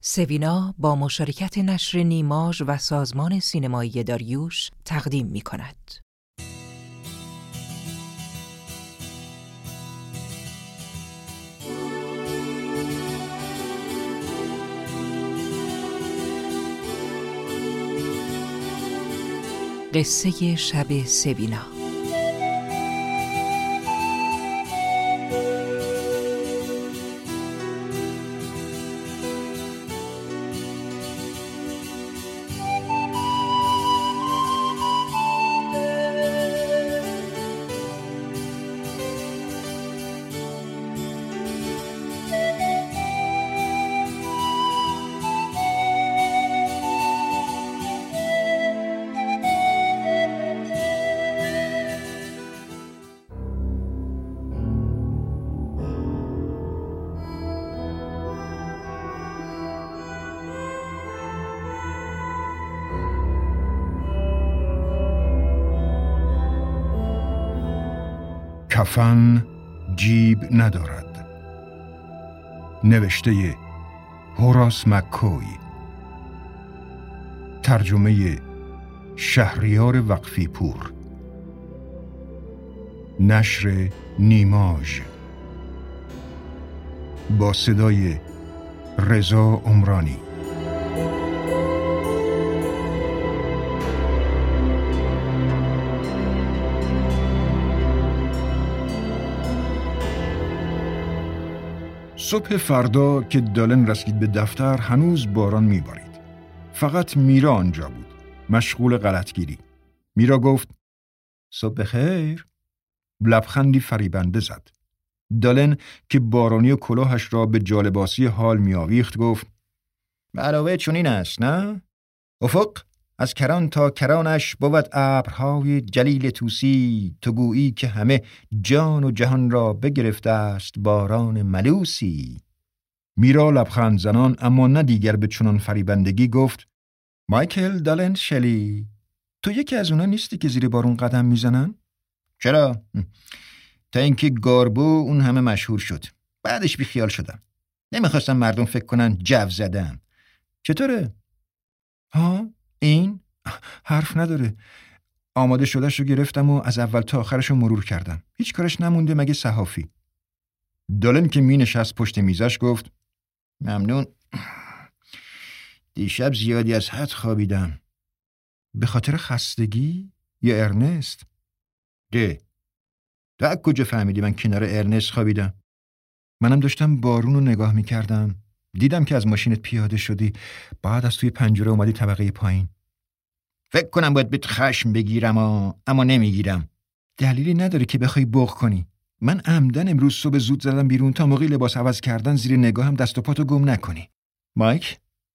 سوینا با مشارکت نشر نیماژ و سازمان سینمایی داریوش تقدیم می‌کند. قصه شب سوینا. کفن جیب ندارد. نوشته هوراس مک‌کوی، ترجمه شهریار وقفی پور، نشر نیماژ، با صدای رضا عمرانی. صبح فردا که دالن رسید به دفتر هنوز باران میبارید. فقط میرا آنجا بود، مشغول غلطگیری. میرا گفت صبح بخیر. لبخندی فریبنده زد. دالن که بارانی و کلاهش را به جالباسی حال میآویخت گفت علاوه چنین است نه؟ افق از کران تا کرانش بود ابرهای جلیل توسی، تو گویی که همه جان و جهان را بگرفته است باران ملوسی. میرا لبخند زنان اما نه دیگر به چنان فریبندگی گفت مایکل دالن شلی، تو یکی از اونا نیستی که زیر بارون قدم میزنن؟ چرا؟ تا اینکه گاربو اون همه مشهور شد، بعدش بی خیال شدم. نمیخواستم مردم فکر کنن جو زدم. چطوره؟ ها؟ این؟ حرف نداره. آماده شدهش رو گرفتم و از اول تا آخرش رو مرور کردم. هیچ کارش نمونده مگه صحافی. دالن که می نشست پشت میزش گفت ممنون. دیشب زیادی از حد خوابیدم. به خاطر خستگی یا ارنست؟ تا کجا فهمیدی من کنار ارنست خوابیدم؟ منم داشتم بارون رو نگاه می کردم. دیدم که از ماشینت پیاده شدی، بعد از توی پنجره اومدی طبقه پایین. فکر کنم باید بهت خشم بگیرم اما نمیگیرم. دلیلی نداره که بخوای بغض کنی. من عمدن امروز صبح زود زدم بیرون تا موقع لباس عوض کردن زیر نگاهم دست و پاتو گم نکنی. مایک؟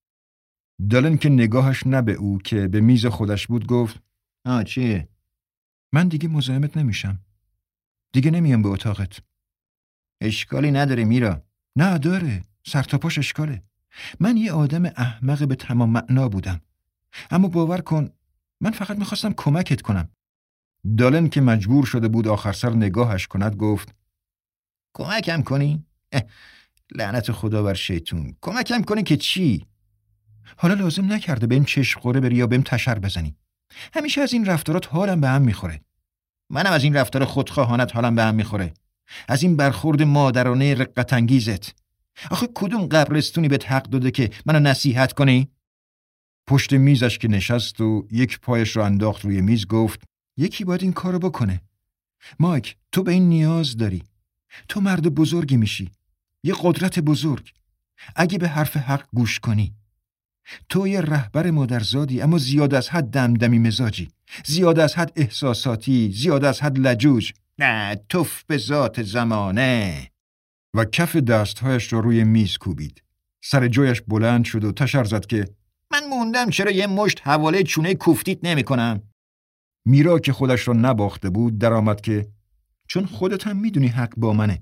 دالن که نگاهش نه به او که به میز خودش بود گفت چیه؟ من دیگه مزاحمت نمیشم. دیگه نمیام به اتاقت. اشکالی نداره میرا. نه داره. سر تا پاش اشکاله. من یه آدم احمق به تمام معنا بودم. اما باور کن من فقط میخواستم کمکت کنم. دالن که مجبور شده بود آخر سر نگاهش کند گفت کمکم کنی؟ لعنت خدا بر شیطون. کمکم کنی که چی؟ حالا لازم نکرده بهم چشم خوره بری یا بهم تشر بزنی. همیشه از این رفتارات حالم به هم میخوره. منم از این رفتار خودخواهانت حالم به هم میخوره. از این برخورد مادرانه رقت انگیزت. آخه کدوم قبرستونی بهت حق داده که منو نصیحت کنی؟ پشت میزش که نشست و یک پایش رو انداخت روی میز گفت یکی باید این کارو بکنه. مایک تو به این نیاز داری. تو مرد بزرگی میشی. یه قدرت بزرگ. اگه به حرف حق گوش کنی. تو یه رهبر مادرزادی اما زیاد از حد دمدمی مزاجی. زیاد از حد احساساتی. زیاد از حد لجوج. نه توف به ذات زمانه. و کف دستهایش را روی میز کوبید. سر جایش بلند شد و تشر زد که من موندم چرا یه مشت حواله چونه کوفتیت نمی کنم؟ میرا که خودش را نباخته بود در آمد که چون خودت هم میدونی حق با منه.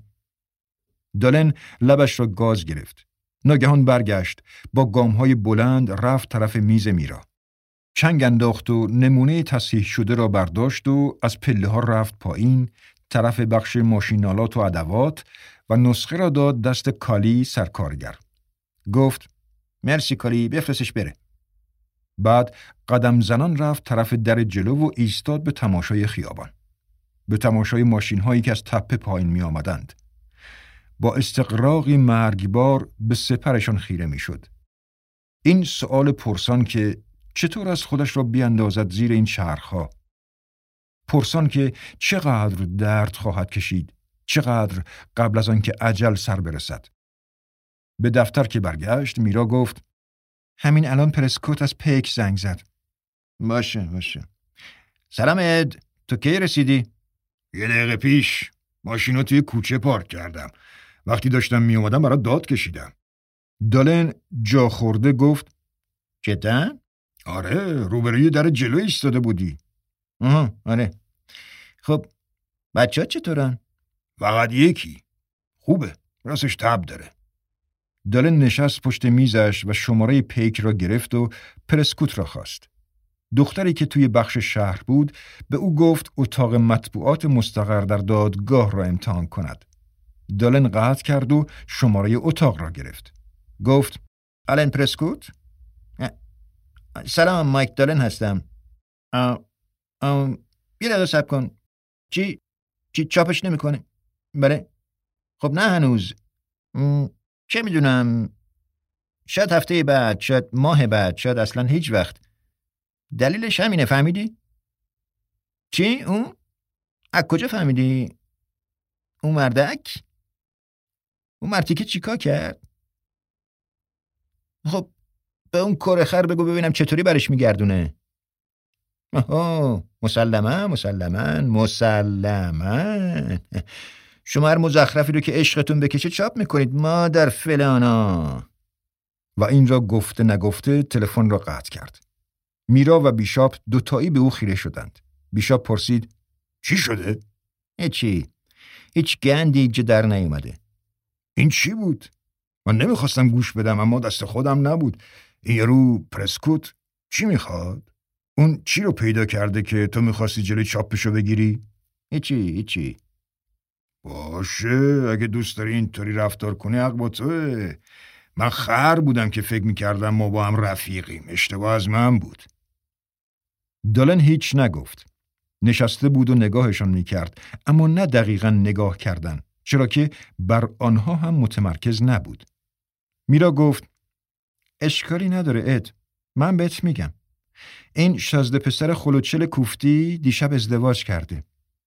دالن لبش را گاز گرفت. ناگهان برگشت با گامهای بلند رفت طرف میز میرا. چنگ انداخت و نمونه تصحیح شده را برداشت و از پله ها رفت پایین طرف بخش ماشینالات و ادوات و نسخه را داد دست کالی سرکارگر. گفت مرسی کالی، بفرستش بره. بعد قدم زنان رفت طرف در جلو و ایستاد به تماشای خیابان. به تماشای ماشین هایی که از تپه پایین می آمدند. با استقراقی مرگبار به سپرشان خیره می شد. این سؤال پرسان که چطور از خودش را بیاندازد زیر این چرخها؟ پرسان که چقدر درد خواهد کشید؟ چقدر قبل از آن که اجل سر برسد؟ به دفتر که برگشت میرا گفت همین الان پرسکوت از پیک زنگ زد. باشه. سلام اد، تو کی رسیدی؟ 1 دقیقه پیش. ماشینو توی کوچه پارک کردم. وقتی داشتم می اومدم برات داد کشیدم. دالن جا خورده گفت جدا؟ آره، روبروی در جلو ایستاده بودی. آره. خب بچه‌ها چطورن؟ فقط یکی. خوبه، راستش تب داره. دالن نشست پشت میزش و شماره پیک را گرفت و پرسکوت را خواست. دختری که توی بخش شهر بود به او گفت اتاق مطبوعات مستقر در دادگاه را امتحان کند. دالن قطع کرد و شماره اتاق را گرفت. گفت آلن پرسکوت؟ سلام، مایک دالن هستم. یه دقیقه صبر کن. چی چاپش نمی‌کنه؟ بله. خب نه هنوز. چه میدونم، شاید هفته بعد، شاید ماه بعد، شاید اصلا هیچ وقت. دلیلش همینه، فهمیدی؟ چی؟ اون؟ از کجا فهمیدی؟ اون مردک؟ اون مرتیکه چیکار کرد؟ خب به اون کرخر بگو ببینم چطوری برش میگردونه. مسلماً. شما هر مزخرفی رو که عشقتون بکشه چاپ میکنید مادر فلانا. و این را گفته نگفته تلفن را قطع کرد. میرا و بیشاپ دوتایی به او خیره شدند. بیشاپ پرسید چی شده؟ هیچ گندی اینجا در نیومده. این چی بود؟ من نمیخواستم گوش بدم اما دست خودم نبود. این یارو پرسکوت چی میخواد؟ اون چی رو پیدا کرده که تو میخواستی جلوی چاپشو بگیری؟ هیچی. باشه، اگه دوست داری اینطوری رفتار کنی حق با توه. من خر بودم که فکر میکردم ما با هم رفیقیم. اشتباه از من بود. دالن هیچ نگفت. نشسته بود و نگاهشان میکرد، اما نه دقیقاً نگاه کردن، چرا که بر آنها هم متمرکز نبود. میرا گفت اشکالی نداره اد، من بهت میگم. این شازده پسر خلوچل کوفتی دیشب ازدواج کرده.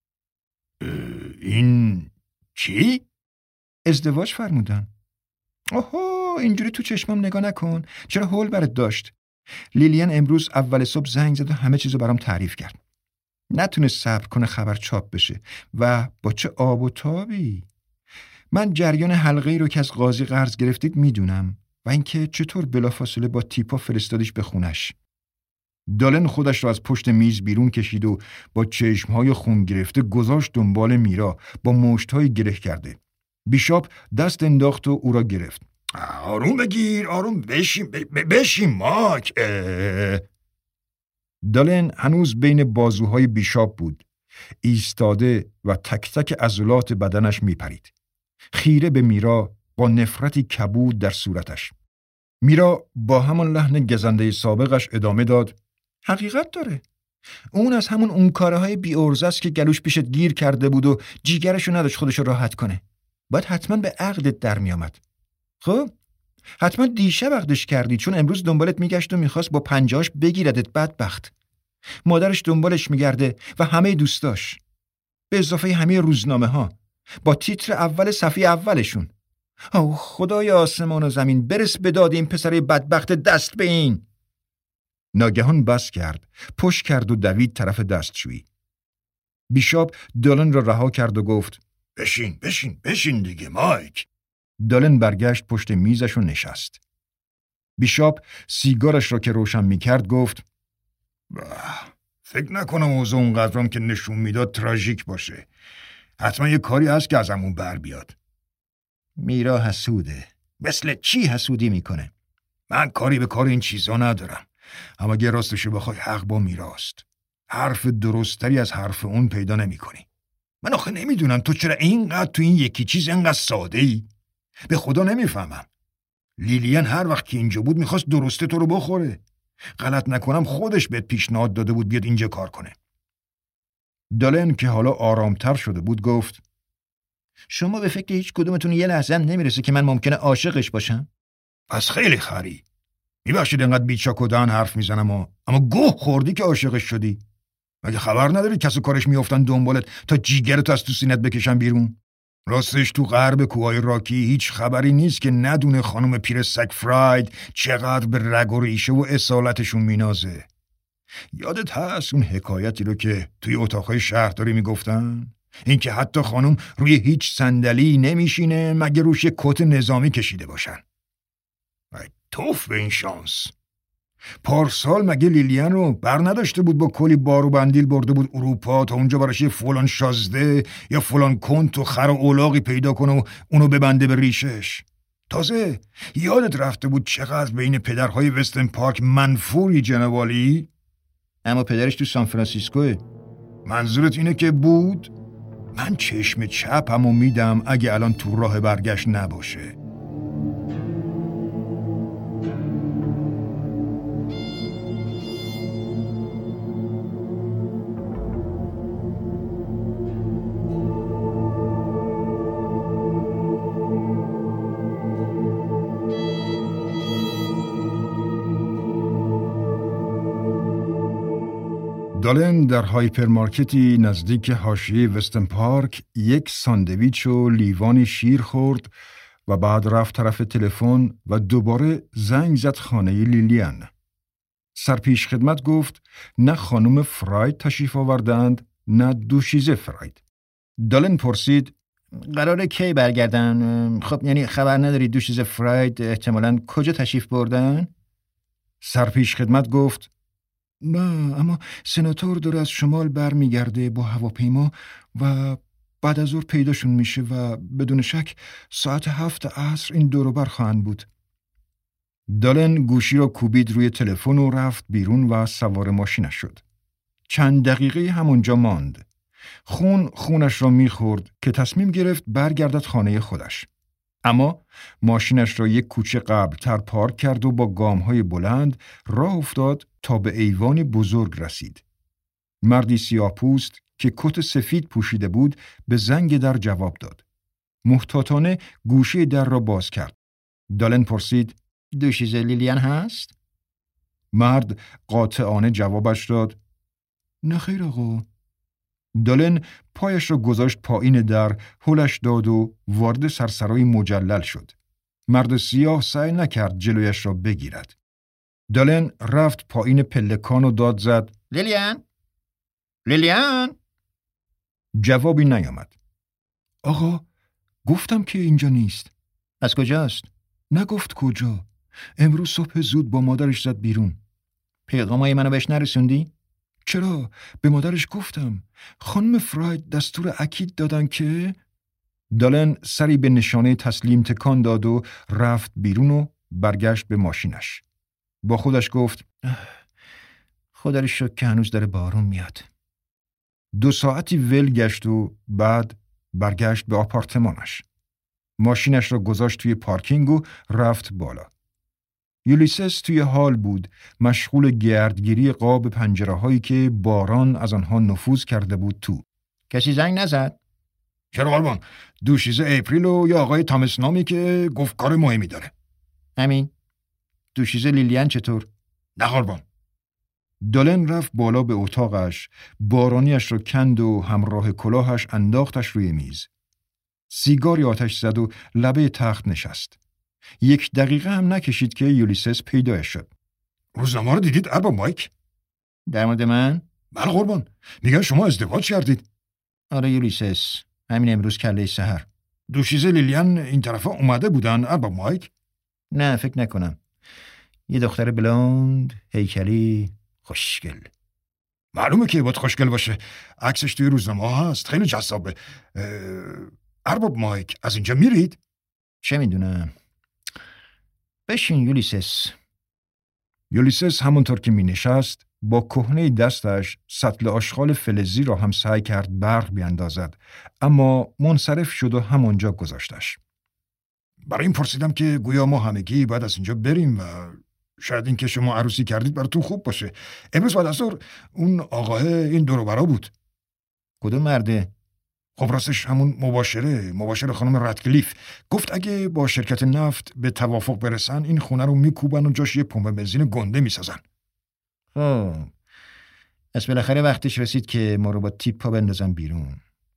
این چی؟ ازدواج فرمودن. اینجوری تو چشمم نگاه نکن. چرا هول برات داشت؟ لیلیان امروز اول صبح زنگ زد و همه چیزو برام تعریف کرد. نتونست صبر کنه خبر چاپ بشه و با چه آب و تابی. من جریان حلقه‌ای رو که از قاضی قرض گرفتید میدونم و اینکه چطور بلافاصله با تیپا فرستادیش به خونش. دالن خودش را از پشت میز بیرون کشید و با چشمهای خون گرفته گذاشت دنبال میرا با مشت‌های گره کرده. بیشاپ دست انداخت و او را گرفت. آروم بگیر، آروم بشین ماک. دالن هنوز بین بازوهای بیشاپ بود، ایستاده و تک تک عضلات بدنش میپرید. خیره به میرا با نفرتی کبود در صورتش. میرا با همان لحن گزنده سابقش ادامه داد. حقیقت داره. اون از اون کاره های بی ارزه است که گلوش پیشت گیر کرده بود و جیگرشو نداشت خودشو راحت کنه. باید حتما به عقدت در می آمد. خب حتما دیشب عقدش کردی، چون امروز دنبالت میگشت و میخواست با پنجاش بگیردت. بدبخت. مادرش دنبالش میگرده و همه دوستاش، به اضافه همه روزنامه ها با تیتر اول صفحه اولشون. خدای آسمان و زمین، برس به داد این پسر بدبخت دست به این. ناگهان بس کرد، پشت کرد و دوید طرف دستشویی. بیشاپ دالن را رها کرد و گفت بشین دیگه مایک. دالن برگشت پشت میزش و نشست. بیشاپ سیگارش را که روشن میکرد گفت فکر نکنم اوضاع اونقدرم که نشون میداد تراژیک باشه. حتما یه کاری هست که ازمون بر بیاد. میرا حسوده. مثل چی حسودی میکنه؟ من کاری به کار این چیزا ندارم، اما اگه راستشو بخوای حق با میراست. حرف درستری از حرف اون پیدا نمی کنی. من آخه نمیدونم تو چرا اینقدر تو این یکی چیز اینقدر ساده ای؟ به خدا نمیفهمم. لیلیان هر وقت که اینجا بود میخواست درسته تو رو بخوره. غلط نکنم خودش بهت پیشنهاد داده بود بیاد اینجا کار کنه. دالن که حالا آرامتر شده بود گفت شما به فکر هیچ کدومتون یه لحظه هم نمیرسه که من ممکنه عاشقش باشم؟ پس خیلی خری. میبخشید انقدر بیچاک و دهن حرف میزنم اما گوه خوردی که عاشقش شدی. مگه خبر نداری کس و کارش میافتن دنبالت تا جیگرتو از تو سینت بکشن بیرون؟ راستش تو غرب کوههای راکی هیچ خبری نیست که ندونه خانم پیر سگ فراید چقدر به رگ و ریشه و اصالتشون مینازه. یادت هست اون حکایتی رو که توی اتاقهای شهرداری میگفتن؟ این که حتی خانم روی هیچ صندلی نمیشینه مگه روش یه کت نظامی کشیده باشن. ای توف به این شانس. پارسال مگه لیلیان رو بر نداشته بود با کلی بار و بندیل برده بود اروپا تا اونجا براش فلان شازده یا فلان کنت و خر و اولاغی پیدا کنه و اونو ببنده به ریشش. تازه یادت رفته بود چقدر بین پدرهای وستن پارک منفوری جنوالی؟ اما پدرش تو سان فرانسیسکوه. منظورت اینه که بود؟ من چشم چپمو میدم اگه الان تو راه برگشت نباشه. دالن در هایپرمارکتی نزدیک حاشیه وستن پارک یک ساندویچ و لیوانی شیر خورد و بعد رفت طرف تلفن و دوباره زنگ زد خانه لیلیان. سرپیش خدمت گفت نه خانم فراید تشریف آوردند نه دوشیزه فراید. دالن پرسید قراره کی برگردن؟ خب یعنی خبر نداری دوشیزه فراید احتمالاً کجا تشریف بردن؟ سرپیش خدمت گفت نه، اما سناتور داره از شمال برمیگرده با هواپیما و بعد از ظهر پیداشون میشه و بدون شک ساعت 7 عصر این دور و بر خواهند بود. دالن گوشی را کوبید روی تلفن و رفت بیرون و سوار ماشینش شد. چند دقیقه همونجا ماند. خونش را میخورد که تصمیم گرفت برگردد خانه خودش. اما ماشینش را یک کوچه قبل‌تر پارک کرد و با گام‌های بلند راه افتاد تا به ایوان بزرگ رسید. مردی سیاه‌پوست که کت سفید پوشیده بود به زنگ در جواب داد. محتاطانه گوشه در را باز کرد. دالن پرسید دوشیزه لیلیان هست؟ مرد قاطعانه جوابش داد نه خیر آقا. دالن پایش را گذاشت پایین در، هلش داد و وارد سرسرای مجلل شد. مرد سیاه سعی نکرد جلویش را بگیرد. دالن رفت پایین پلکان و داد زد لیلیان؟ لیلیان؟ جوابی نیامد. آقا گفتم که اینجا نیست. از کجاست؟ نگفت کجا. امروز صبح زود با مادرش زد بیرون. پیغامای منو بهش نرسوندی؟ چرا؟ به مادرش گفتم. خانم فراید دستور اکید دادن که... دالن سری به نشانه تسلیم تکان داد و رفت بیرون و برگشت به ماشینش. با خودش گفت خدا رو شکر که هنوز داره بارون میاد. 2 ساعتی ول گشت و بعد برگشت به آپارتمانش. ماشینش را گذاشت توی پارکینگ و رفت بالا. یولیسس توی حال بود، مشغول گردگیری قاب پنجره‌هایی که باران از آنها نفوذ کرده بود تو. کسی زنگ نزد؟ چرا قربان؟ دوشیزه اپریل و یا آقای تامس نامی که گفت کار مهمی داره. همین. دوشیزه لیلیان چطور؟ نه قربان. دالن رفت بالا به اتاقش، بارانیش را کند و همراه کلاهش انداختش روی میز. سیگاری آتش زد و لبه تخت نشست. 1 دقیقه هم نکشید که یولیسس پیدایش شد. روزنامه رو دیدید ارباب مایک؟ در مورد من؟ بله قربان. میگن شما ازدواج کردید. آره یولیسس. همین امروز کله سحر. دوشیزه لیلیان این طرفا اومده بودن ارباب مایک؟ نه فکر نکنم. یه دختر بلوند، هیکلی، خوشگل. معلومه که باید خوشگل باشه. عکسش توی روزنامه هست. خیلی جذابه. ارباب مایک از اینجا میرید؟ چه میدونم. بشین یولیسس. یولیسس همونطور که می نشست با کهنه دستش سطل آشغال فلزی را هم سعی کرد برق بیاندازد، اما منصرف شد و همونجا گذاشتش. برای این پرسیدم که گویا ما همگی باید از اینجا بریم و شاید این که شما عروسی کردید براتون خوب باشه. امروز بعد از ظهر اون آقاه این دور و برا بود. کدوم مرده؟ خب راستش همون مباشر خانم رتکلیف گفت اگه با شرکت نفت به توافق برسن این خونه رو میکوبن و جاش یه پمپ بنزین گنده میسازن. خب از بالاخره وقتش رسید که ما رو با تیپا بندازن بیرون.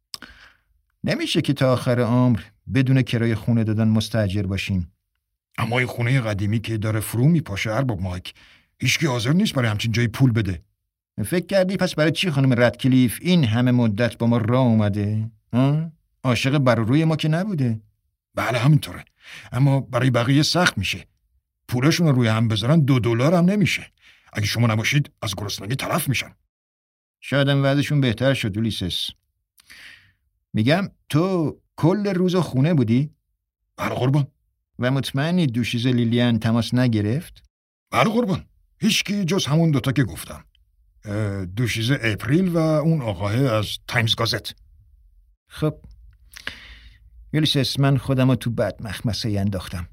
نمیشه که تا آخر عمر بدون کرایه خونه دادن مستاجر باشیم. اما این خونه قدیمی که داره فرو میپاشه ارباب مایک، هیچکی حاضر نیست برای همچین جایی پول بده. فکر کردی پس برای چی خانم رتکلیف این همه مدت با ما راه اومده؟ عاشق بر روی ما که نبوده. بله همینطوره، اما برای بقیه سخت میشه. پولشون رو روی هم بذارن $2 هم نمیشه. اگه شما نباشید از گرسنگی تلف میشن. شاید هم وضعشون بهتر شد یولیسس. میگم تو کل روز خونه بودی؟ بله قربان. و مطمئنی دوشیزه لیلیان تماس نگرفت؟ بله قربان، هیچکی جز همون دوتا که گفتم، دوشیزه اپریل و اون آقاه از تایمز گازت. خب یولیسس من خودم رو تو بد مخمسه انداختم.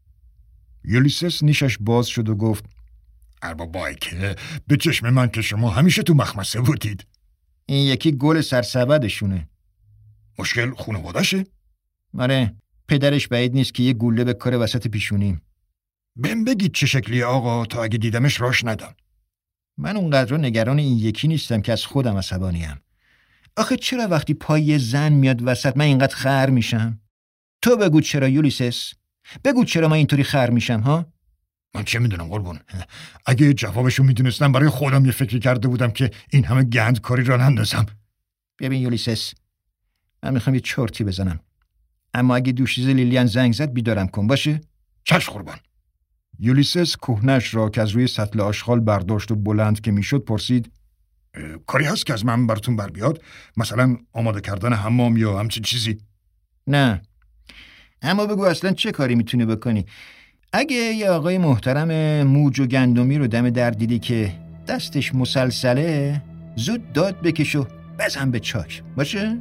یولیسس نیشش باز شد و گفت ارباب مایک، به چشم من که شما همیشه تو مخمسه بودید. این یکی گل سرسبدشونه. مشکل خانواده‌شه؟ آره، پدرش بعید نیست که یه گوله به کار وسط پیشونیم. بهم بگید چه شکلی آقا تا اگه دیدمش راش ندم. من اونقدر نگران این یکی نیستم که از خودم عصبانیم. آخه چرا وقتی پای زن میاد وسط من اینقدر خر میشم؟ تو بگو چرا یولیسس؟ بگو چرا من اینطوری خر میشم ها؟ من چه میدونم قربون. اگه جوابشو میدونستم برای خودم یه فکری کرده بودم که این همه گند کاری را نندازم. ببین یولیسس، من میخوام یه چرتی بزنم، اما اگه دوشیزه لیلیان زنگ زد بیدارم کن باشه؟ چشم قربان. یولیسس کهنش را که از روی سطل آشغال برداشت و بلند که میشد پرسید کاری هست که از من براتون بر بیاد؟ مثلا آماده کردن حمام یا همچین چیزی؟ نه، اما بگو اصلا چه کاری میتونی بکنی؟ اگه یه آقای محترم موج و گندمی رو دم در دیدی که دستش مسلسله، زود داد بکش و بزن به چاک باشه؟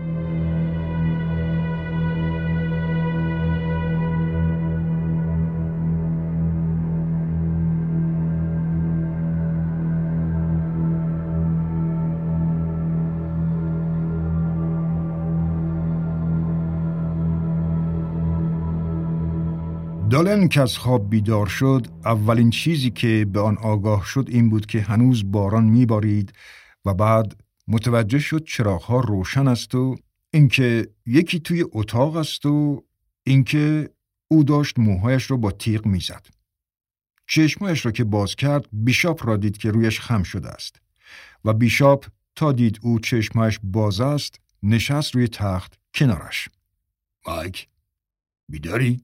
دالن که از خواب بیدار شد، اولین چیزی که به آن آگاه شد این بود که هنوز باران میبارید و بعد متوجه شد چراغ‌ها روشن است و اینکه یکی توی اتاق است و اینکه او داشت موهایش رو با تیغ میزد. چشمایش را که باز کرد بیشاپ را دید که رویش خم شده است و بیشاپ تا دید او چشمایش باز است نشست روی تخت کنارش. مایک بیداری؟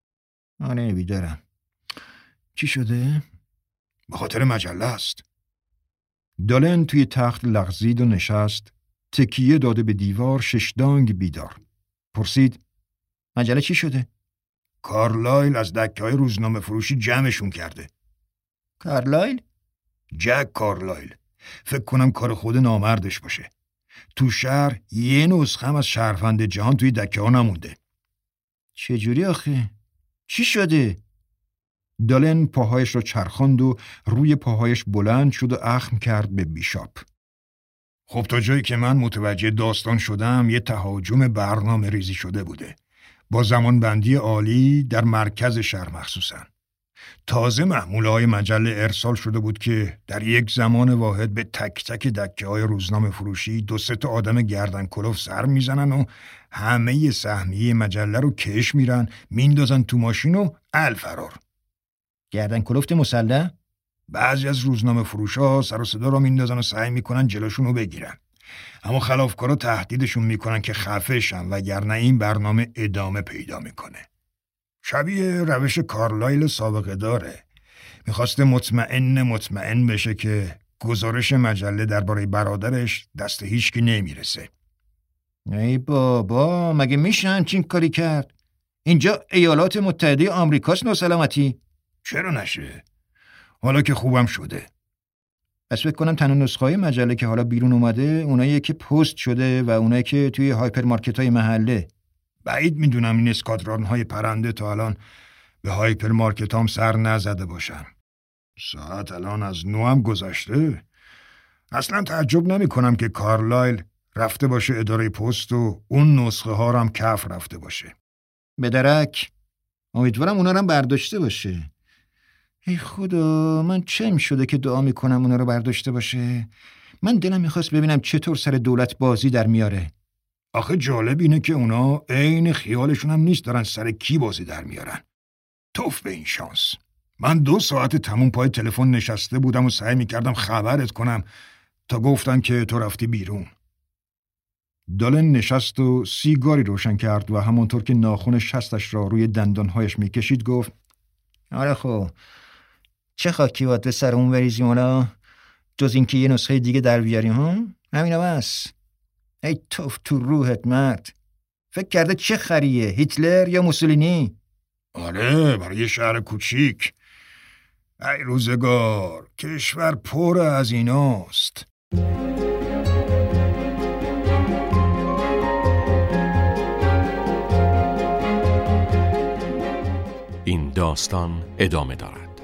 آره بیدارم. چی شده؟ به خاطر مجله است. دالن توی تخت لغزید و نشست، تکیه داده به دیوار ششدانگ بیدار. پرسید مجله چی شده؟ کارلایل از دکه‌های روزنامه فروشی جمعشون کرده. کارلایل؟ جک کارلایل. فکر کنم کار خود نامردش باشه. تو شهر یه نسخه هم از شهروند جهان توی دکه ها نمونده. چجوری آخه؟ چی شده؟ دالن پاهایش را چرخاند و روی پاهایش بلند شد و اخم کرد به بیشاپ. خب تا جایی که من متوجه داستان شدم یه تهاجم برنامه ریزی شده بوده. با زمانبندی عالی در مرکز شهر مخصوصاً. تازه محموله‌های مجله ارسال شده بود که در یک زمان واحد به تک تک دکه‌های روزنامه فروشی 2-3 آدم گردن کلوف سر میزنن و همه سهمیه مجله رو کش میرن، میندازن تو ماشین و الفرار. گردن کلفت مسلح؟ بعضی از روزنامه فروش‌ها سر و صدا رو میندازن و سعی میکنن جلوشون رو بگیرن. اما خلافکارا تهدیدشون میکنن که خفه شن وگرنه این برنامه ادامه پیدا میکنه. شبیه روش کارلایل سابقه داره. میخواسته مطمئن بشه که گزارش مجله درباره برادرش دست هیچکی نمیرسه. ای بابا، مگه میشه همچین کاری کرد؟ اینجا ایالات متحده آمریکاست ناسلامتی. چرا نشه؟ حالا که خوبم شده. پس فکر کنم تنها نسخه‌های مجله که حالا بیرون اومده اونایی که پست شده و اونایی که توی هایپرمارکت‌های محله. بعید میدونم این اسکادران‌های پرنده تا الان به هایپرمارکت هم سر نزده باشن. ساعت الان از 9 هم گذشته. اصلا تعجب نمی کنم که کارلایل رفته باشه اداره پست و اون نسخه ها هم کف رفته باشه. به درک. امیدوارم اونا رو هم برداشته باشه. ای خدا، من چه شده که دعا میکنم اونا رو برداشته باشه؟ من دلم میخواست ببینم چطور سر دولت بازی در میاره. آخه جالب اینه که اونا عین خیالشون هم نیست دارن سر کی بازی در میارن. توف به این شانس. من 2 ساعت تموم پای تلفن نشسته بودم و سعی میکردم خبرت کنم تا گفتن که تو رفتی بیرون. دالن نشست و سیگاری روشن کرد و همونطور که ناخن شستش را روی دندانهایش میکشید گفت آره خب، چه خاکی باید به سر اون بریزیم حالا؟ جز این که یه نسخه دیگه در بیاریم هم؟ همینه بس. ای توف تو روحت مرد. فکر کرده چه خریه؟ هیتلر یا موسولینی؟ آره، برای یه شهر کوچیک. ای روزگار، کشور پر از ایناست. این داستان ادامه دارد.